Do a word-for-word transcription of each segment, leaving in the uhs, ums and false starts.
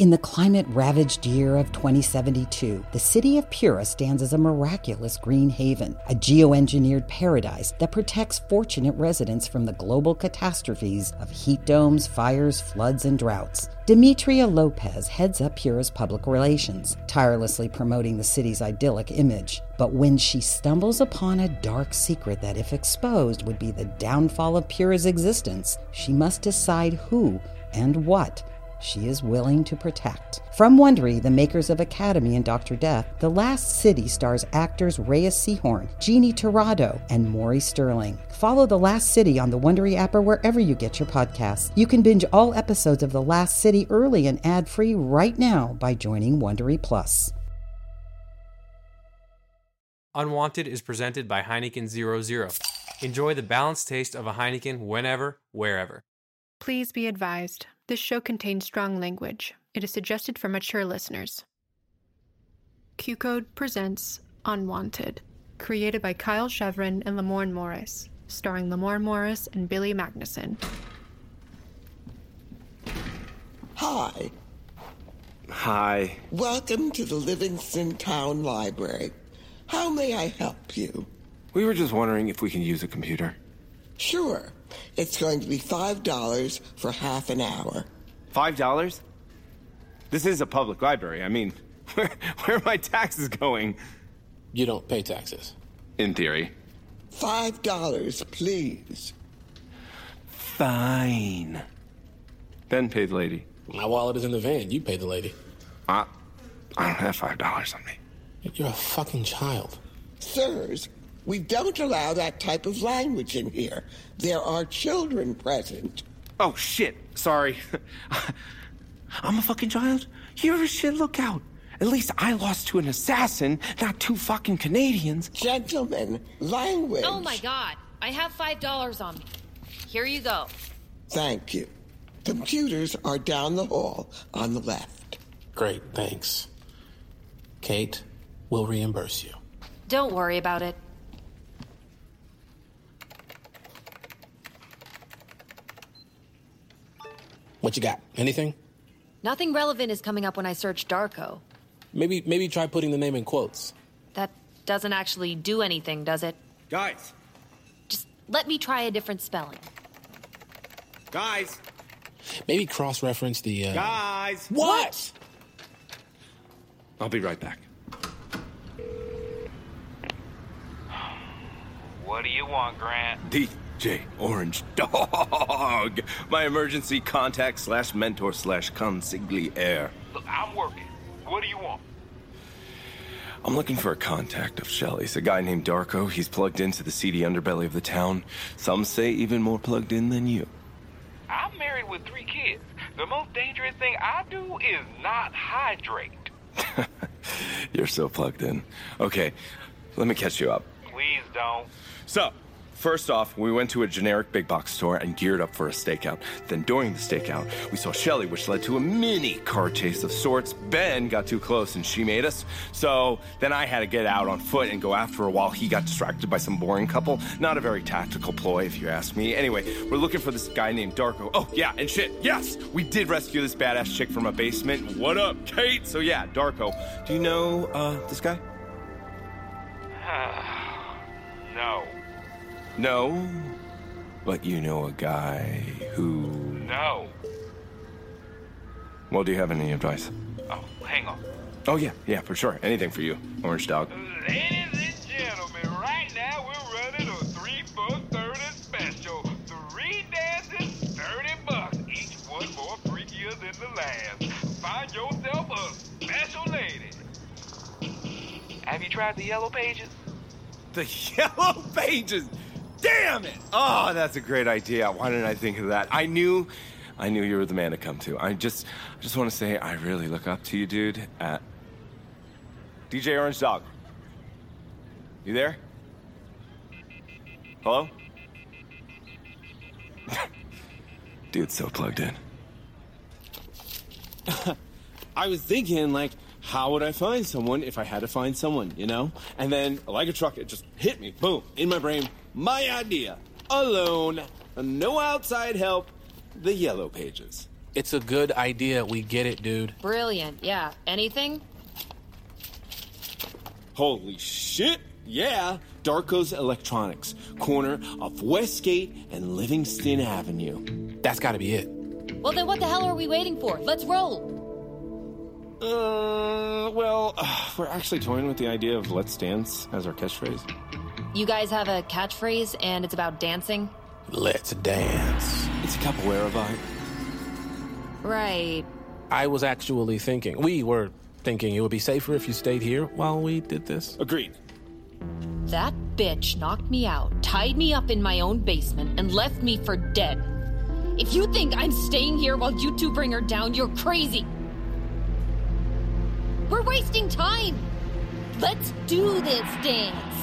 In the climate-ravaged year of twenty seventy-two, the city of Pura stands as a miraculous green haven, a geoengineered paradise that protects fortunate residents from the global catastrophes of heat domes, fires, floods, and droughts. Demetria Lopez heads up Pura's public relations, tirelessly promoting the city's idyllic image. But when she stumbles upon a dark secret that, if exposed, would be the downfall of Pura's existence, she must decide who and what she is willing to protect. From Wondery, the makers of Academy and Doctor Death, The Last City stars actors Reyes Sehorn, Jeannie Torrado, and Maury Sterling. Follow The Last City on the Wondery app or wherever you get your podcasts. You can binge all episodes of The Last City early and ad-free right now by joining Wondery Plus. Unwanted is presented by Heineken zero zero. Enjoy the balanced taste of a Heineken whenever, wherever. Please be advised, this show contains strong language. It is suggested for mature listeners. Q-Code presents Unwanted, created by Kyle Chevron and Lamorne Morris, starring Lamorne Morris and Billy Magnuson. Hi. Hi. Welcome to the Livingston Town Library. How may I help you? We were just wondering if we can use a computer. Sure. It's going to be five dollars for half an hour. Five dollars? This is a public library. I mean, where, where are my taxes going? You don't pay taxes. In theory. Five dollars, please. Fine. Then pay the lady. My wallet is in the van. You pay the lady. I, I don't have five dollars on me. You're a fucking child. Sirs, we don't allow that type of language in here. There are children present. Oh, shit. Sorry. I'm a fucking child? You're a shit lookout. At least I lost to an assassin, not two fucking Canadians. Gentlemen, language. Oh, my God. I have five dollars on me. Here you go. Thank you. Computers are down the hall on the left. Great, thanks. Kate, we'll reimburse you. Don't worry about it. What you got? Anything? Nothing relevant is coming up when I search Darko. Maybe maybe try putting the name in quotes. That doesn't actually do anything, does it? Guys. Just let me try a different spelling. Guys. Maybe cross-reference the, uh... Guys. What? I'll be right back. What do you want, Grant? D J Orange Dog. My emergency contact slash mentor slash consigliere. Look, I'm working. What do you want? I'm looking for a contact of Shelley's. A guy named Darko. He's plugged into the seedy underbelly of the town. Some say even more plugged in than you. I'm married with three kids. The most dangerous thing I do is not hydrate. You're so plugged in. Okay, let me catch you up. Please don't. So, first off, we went to a generic big box store and geared up for a stakeout. Then during the stakeout, we saw Shelley, which led to a mini car chase of sorts. Ben got too close and she made us. So then I had to get out on foot and go after her while he got distracted by some boring couple. Not a very tactical ploy, if you ask me. Anyway, we're looking for this guy named Darko. Oh, yeah, and shit, yes! We did rescue this badass chick from a basement. What up, Kate? So yeah, Darko. Do you know, uh, this guy? No. No, but you know a guy who... No. Well, do you have any advice? Oh, hang on. Oh, yeah, yeah, for sure. Anything for you, Orange Dog. Ladies and gentlemen, right now we're running a three for thirty special. Three dances, thirty bucks. Each one more freakier than the last. Find yourself a special lady. Have you tried the Yellow Pages? The Yellow Pages! Damn it! Oh, that's a great idea. Why didn't I think of that? I knew, I knew you were the man to come to. I just, I just want to say I really look up to you, dude. At D J Orange Dog. You there? Hello? Dude's so plugged in. I was thinking, like, how would I find someone if I had to find someone, you know? And then, like a truck, it just hit me. Boom. In my brain. My idea. Alone. No outside help. The Yellow Pages. It's a good idea. We get it, dude. Brilliant, yeah. Anything? Holy shit! Yeah! Darko's Electronics, corner of Westgate and Livingston Avenue. That's gotta be it. Well, then what the hell are we waiting for? Let's roll! Uh, well, uh, we're actually toying with the idea of Let's Dance as our catchphrase. You guys have a catchphrase, and it's about dancing? Let's dance. It's a capoeira vibe. Right. I was actually thinking, we were thinking it would be safer if you stayed here while we did this. Agreed. That bitch knocked me out, tied me up in my own basement, and left me for dead. If you think I'm staying here while you two bring her down, you're crazy. We're wasting time. Let's do this dance.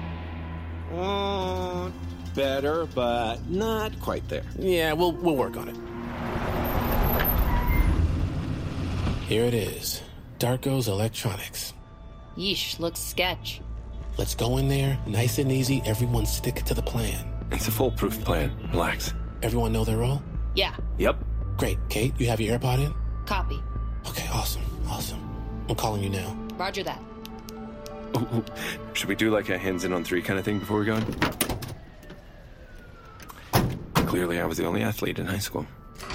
Uh, better, but not quite there. Yeah, we'll we'll work on it. Here it is. Darko's Electronics. Yeesh, looks sketch. Let's go in there, nice and easy. Everyone stick to the plan. It's a foolproof plan. Relax. Everyone know their role? Yeah. Yep. Great. Kate, you have your AirPod in? Copy. Okay, awesome, awesome. I'm calling you now. Roger that. Ooh, ooh. Should we do like a hands in on three kind of thing before we go in? Clearly, I was the only athlete in high school.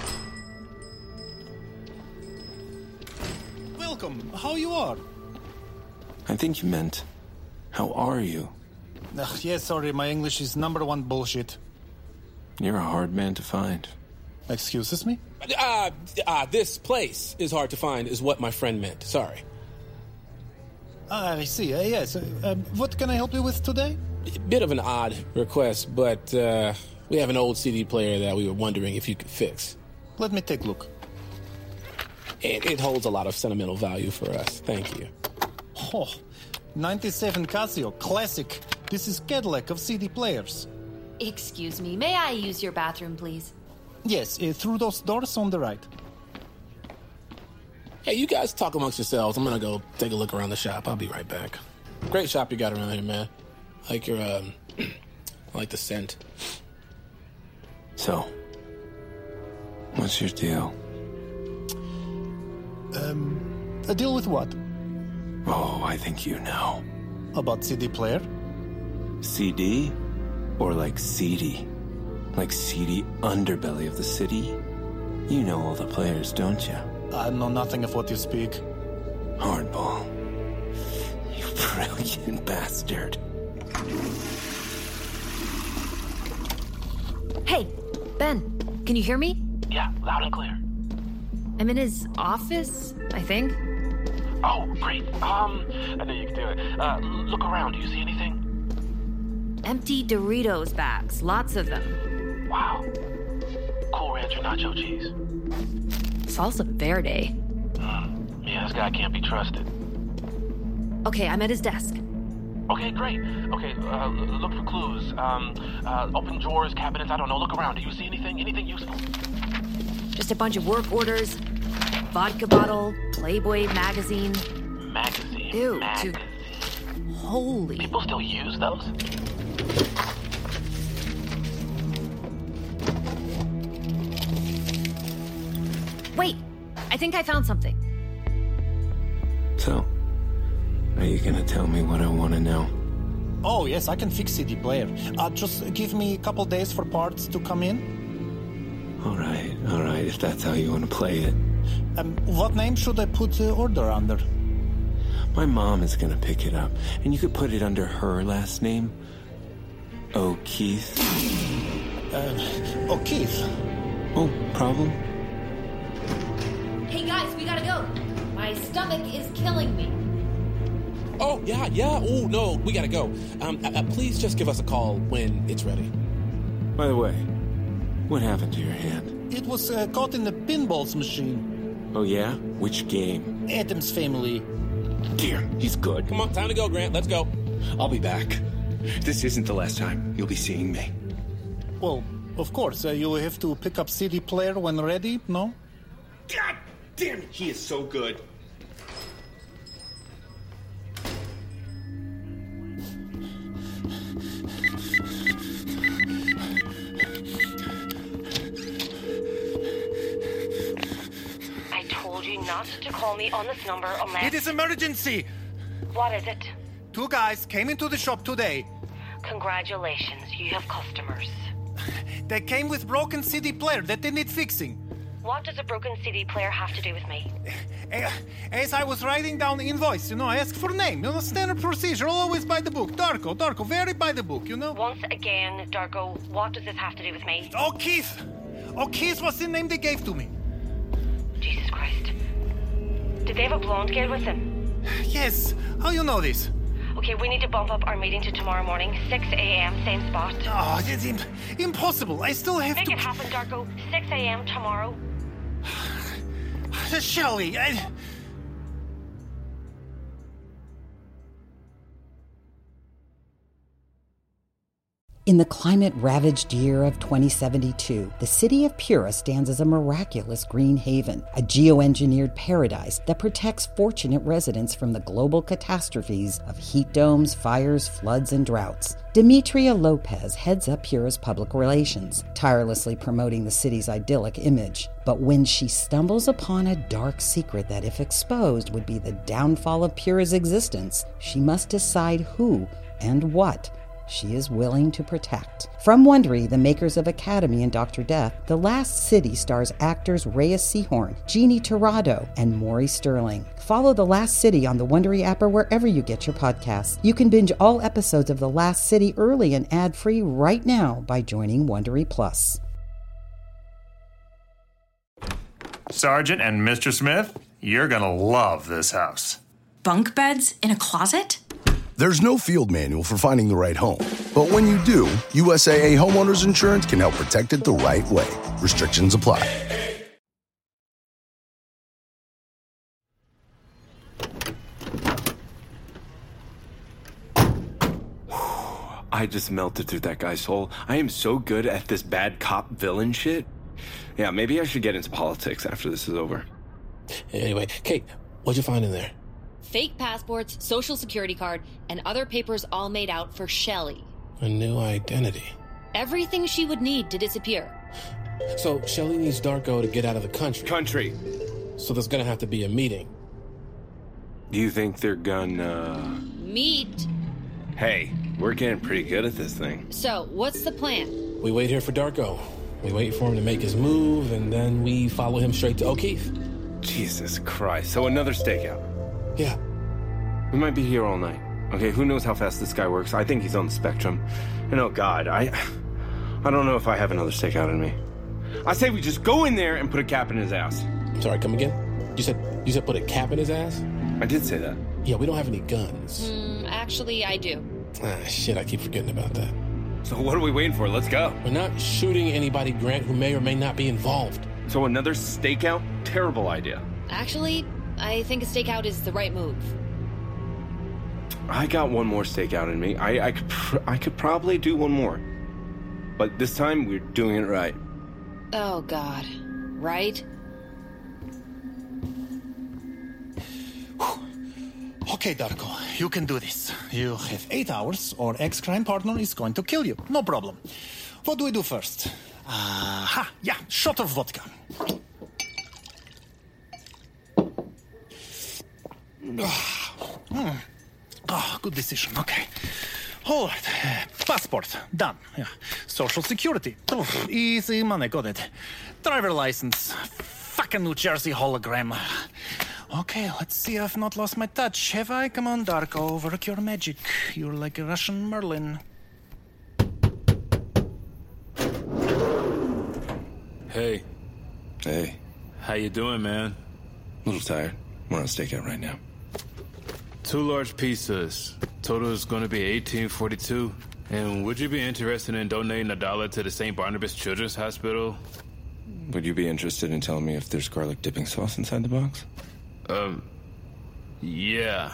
Welcome. How you are? I think you meant, how are you? Ugh, yeah, sorry, my English is number one bullshit. You're a hard man to find. Excuses me? Uh, uh, this place is hard to find is what my friend meant. Sorry. Ah, I see. Uh, yes. Uh, um, what can I help you with today? Bit of an odd request, but uh, we have an old C D player that we were wondering if you could fix. Let me take a look. It, it holds a lot of sentimental value for us. Thank you. Oh, ninety-seven Casio, classic. This is Cadillac of C D players. Excuse me, may I use your bathroom, please? Yes, uh, through those doors on the right. Hey, you guys talk amongst yourselves. I'm gonna go take a look around the shop. I'll be right back. Great shop you got around here, man. I like your, um, I like the scent. So, what's your deal? Um, a deal with what? Oh, I think you know. About C D player? C D? Or like seedy? Like seedy underbelly of the city? You know all the players, don't you? I know nothing of what you speak. Hardball. You brilliant bastard. Hey, Ben, can you hear me? Yeah, loud and clear. I'm in his office, I think. Oh, great. Um, I knew you could do it. Uh, look around. Do you see anything? Empty Doritos bags, lots of them. Wow. Cool Ranch or nacho cheese? Salsa Verde. Mm, yeah, this guy can't be trusted. Okay, I'm at his desk. Okay, great. Okay, uh, look for clues. Um, uh, open drawers, cabinets, I don't know. Look around. Do you see anything? Anything useful? Just a bunch of work orders, vodka bottle, Playboy magazine. Magazine? Ew, magazine. To... Holy. People still use those? Wait, I think I found something. So, are you gonna tell me what I want to know? Oh, yes, I can fix C D player. Uh, just give me a couple days for parts to come in. All right, all right, if that's how you want to play it. Um, what name should I put the order under? My mom is gonna pick it up, and you could put it under her last name. O'Keefe. Uh, O'Keefe. Oh, problem? Hey guys, we gotta go. My stomach is killing me. Oh, yeah, yeah. Oh, no, we gotta go. Um, uh, please just give us a call when it's ready. By the way, what happened to your hand? It was uh, caught in the pinballs machine. Oh, yeah? Which game? Addams Family. Dear, he's good. Come on, time to go, Grant. Let's go. I'll be back. This isn't the last time you'll be seeing me. Well, of course, uh, you have to pick up C D player when ready, no? God damn it, he is so good. call me on this number unless... It is emergency! What is it? Two guys came into the shop today. Congratulations, you have customers. They came with broken C D player that they need fixing. What does a broken C D player have to do with me? As I was writing down the invoice, you know, I asked for name. You know, standard procedure, always by the book. Darko, Darko, very by the book, you know? Once again, Darko, what does this have to do with me? O'Keefe! O'Keefe was the name they gave to me. Jesus Christ. Did they have a blonde girl with them? Yes. How you know this? Okay, we need to bump up our meeting to tomorrow morning, six a.m., same spot. Oh, it's im- impossible. I still have Make to... Make it happen, Darko. six a.m. tomorrow. Shelley, I... In the climate-ravaged year of twenty seventy-two, the city of Pura stands as a miraculous green haven, a geoengineered paradise that protects fortunate residents from the global catastrophes of heat domes, fires, floods, and droughts. Demetria Lopez heads up Pura's public relations, tirelessly promoting the city's idyllic image. But when she stumbles upon a dark secret that, if exposed, would be the downfall of Pura's existence, she must decide who and what she is willing to protect. From Wondery, the makers of Academy and Doctor Death, The Last City stars actors Reyes Sehorn, Jeannie Torrado, and Maury Sterling. Follow The Last City on the Wondery app or wherever you get your podcasts. You can binge all episodes of The Last City early and ad-free right now by joining Wondery Plus. Sergeant and Mister Smith, you're gonna love this house. Bunk beds in a closet? There's no field manual for finding the right home. But when you do, U S A A Homeowners Insurance can help protect it the right way. Restrictions apply. I just melted through that guy's soul. I am so good at this bad cop villain shit. Yeah, maybe I should get into politics after this is over. Anyway, Kate, what'd you find in there? Fake passports, social security card, and other papers all made out for Shelley. A new identity. Everything she would need to disappear. So Shelley needs Darko to get out of the country. Country. So there's gonna have to be a meeting. Do you think they're gonna... Meet? Hey, we're getting pretty good at this thing. So, what's the plan? We wait here for Darko. We wait for him to make his move, and then we follow him straight to O'Keefe. Jesus Christ. So another stakeout. Yeah. We might be here all night. Okay, who knows how fast this guy works? I think he's on the spectrum. And oh God, I... I don't know if I have another stakeout in me. I say we just go in there and put a cap in his ass. I'm sorry, come again? You said you said put a cap in his ass? I did say that. Yeah, we don't have any guns. Mm, actually, I do. Ah, shit, I keep forgetting about that. So what are we waiting for? Let's go. We're not shooting anybody, Grant, who may or may not be involved. So another stakeout? Terrible idea. Actually, I think a stakeout is the right move. I got one more stakeout in me. I, I, could pr- I could probably do one more. But this time, we're doing it right. Oh, God. Right? Okay, Darko, you can do this. You have eight hours, or ex-crime partner is going to kill you. No problem. What do we do first? Aha, uh, yeah, shot of vodka. Mm. Oh, good decision. Okay. All right. Uh, passport. Done. Yeah. Social security. Oh, easy money. Got it. Driver license. Fucking New Jersey hologram. Okay, let's see. I've not lost my touch, have I? Come on, Darko. Work your magic. You're like a Russian Merlin. Hey. Hey. How you doing, man? A little tired. We're on a stakeout right now. Two large pizzas. Total is going to be eighteen forty-two. And would you be interested in donating a dollar to the Saint Barnabas Children's Hospital? Would you be interested in telling me if there's garlic dipping sauce inside the box? Um, yeah.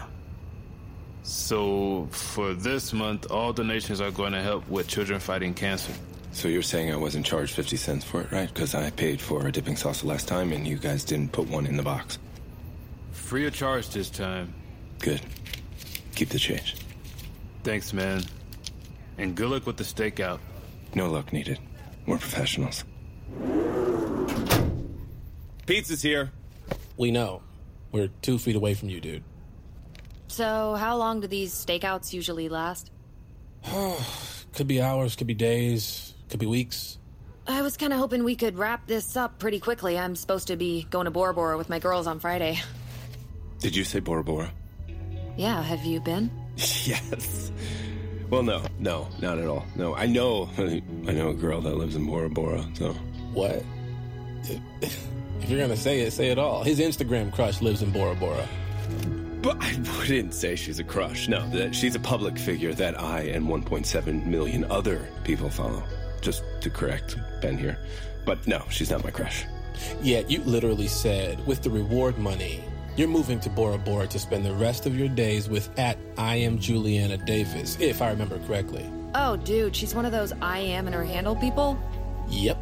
So, for this month, all donations are going to help with children fighting cancer. So you're saying I wasn't charged fifty cents for it, right? Because I paid for a dipping sauce the last time and you guys didn't put one in the box. Free of charge this time. Good. Keep the change. Thanks, man. And good luck with the stakeout. No luck needed. We're professionals. Pizza's here. We know. We're two feet away from you, dude. So, how long do these stakeouts usually last? Could be hours, could be days, could be weeks. I was kind of hoping we could wrap this up pretty quickly. I'm supposed to be going to Bora Bora with my girls on Friday. Did you say Bora Bora? Yeah, have you been? Yes. Well, no, no, not at all. No, I know, I know a girl that lives in Bora Bora, so. What? If you're gonna say it, say it all. His Instagram crush lives in Bora Bora. But I wouldn't say she's a crush. No, that she's a public figure that I and one point seven million other people follow. Just to correct Ben here. But no, she's not my crush. Yeah, you literally said, with the reward money, you're moving to Bora Bora to spend the rest of your days with at I am Juliana Davis, if I remember correctly. Oh, dude, she's one of those I am and her handle people? Yep.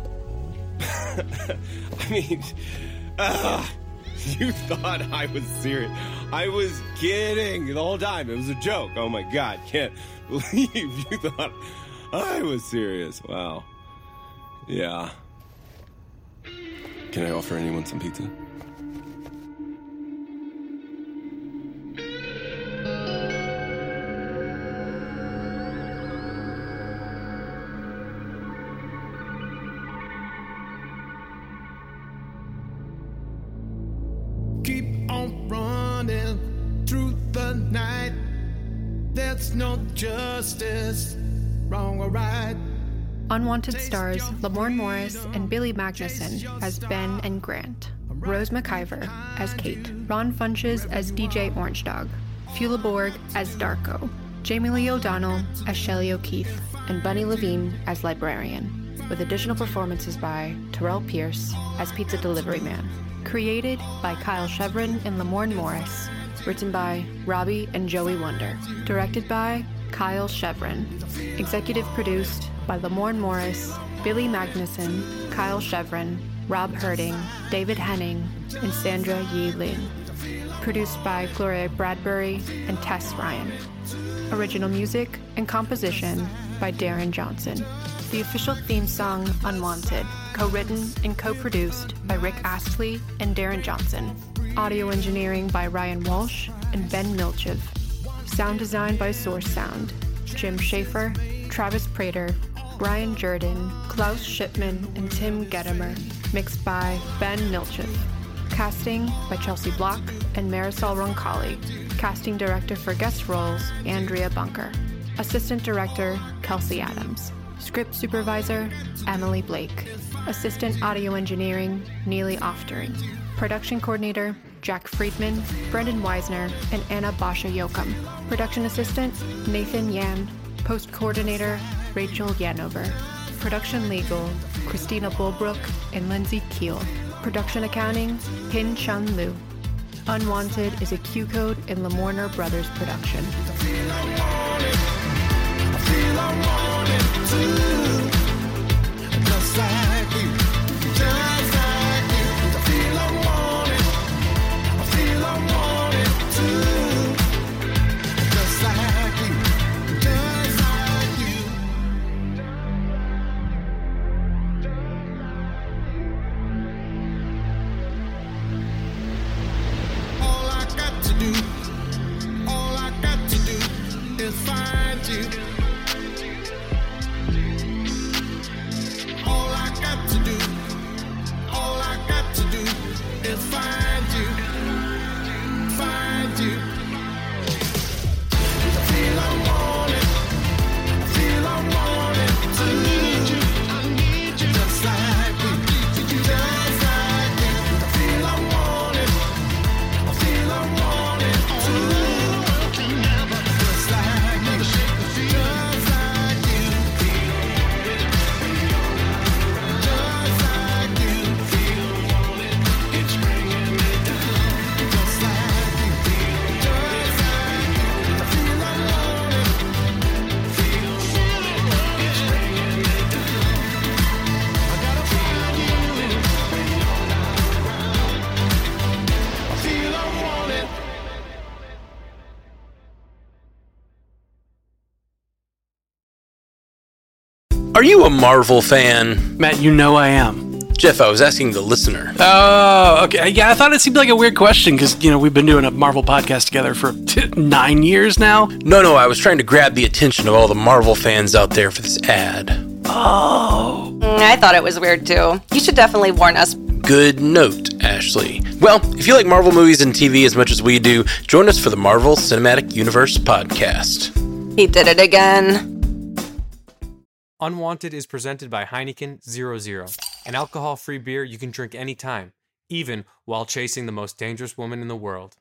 I mean, uh, you thought I was serious. I was kidding the whole time. It was a joke. Oh my God, can't believe you thought I was serious. Wow. Yeah. Can I offer anyone some pizza? Keep on running through the night. There's no justice, wrong or right. Unwanted stars Lamorne Morris and Billy Magnuson as Ben and Grant, Rose McIver as Kate, Ron Funches as D J Orange Dog, Fula Borg as Darko, Jamie Lee O'Donnell as Shelley O'Keefe, and Bunny Levine as Librarian, with additional performances by Terrell Pierce as Pizza Delivery Man. Created by Kyle Chevron and Lamorne Morris. Written by Robbie and Joey Wonder. Directed by Kyle Chevron. Executive produced by Lamorne Morris, Billy Magnuson, Kyle Chevron, Rob Herding, David Henning, and Sandra Yi Lin. Produced by Gloria Bradbury and Tess Ryan. Original music and composition by Darren Johnson. The official theme song, Unwanted, co-written and co-produced by Rick Astley and Darren Johnson. Audio engineering by Ryan Walsh and Ben Milchev. Sound design by Source Sound. Jim Schaefer, Travis Prater, Brian Jordan, Klaus Shipman, and Tim Gedimer. Mixed by Ben Milchev. Casting by Chelsea Block and Marisol Roncalli. Casting director for guest roles, Andrea Bunker. Assistant director, Kelsey Adams. Script supervisor, Emily Blake. Assistant audio engineering, Neely Oftering. Production coordinator, Jack Friedman, Brendan Weisner, and Anna Basha Yoakum. Production assistant, Nathan Yan. Post coordinator, Rachel Yanover. Production legal, Christina Bulbrook and Lindsay Keel. Production accounting, Pin Chun Liu. Unwanted is a Q-Code and Lamorner Brothers production. Just like you, just like you. I feel I want it, I feel I want it too. Just like you, just like you. All I got to do, all I got to do is find you. Find you, find you. I feel I want it, I feel I want it too. I need you, I need you, just like you, just like you. I feel I want it, I feel I want it too. Just like you, just like you. Just like you. It's bringing me down. Just like you, just like you. I feel I want it. Feel, feel it. It's bringing me down. I gotta find you when you're not around. I feel I want it. Are you a Marvel fan? Matt, you know I am. Jeff, I was asking the listener. Oh, okay. Yeah, I thought it seemed like a weird question because, you know, we've been doing a Marvel podcast together for t- nine years now. No, no, I was trying to grab the attention of all the Marvel fans out there for this ad. Oh. I thought it was weird, too. You should definitely warn us. Good note, Ashley. Well, if you like Marvel movies and T V as much as we do, join us for the Marvel Cinematic Universe podcast. He did it again. Unwanted is presented by Heineken zero zero, an alcohol-free beer you can drink anytime, even while chasing the most dangerous woman in the world.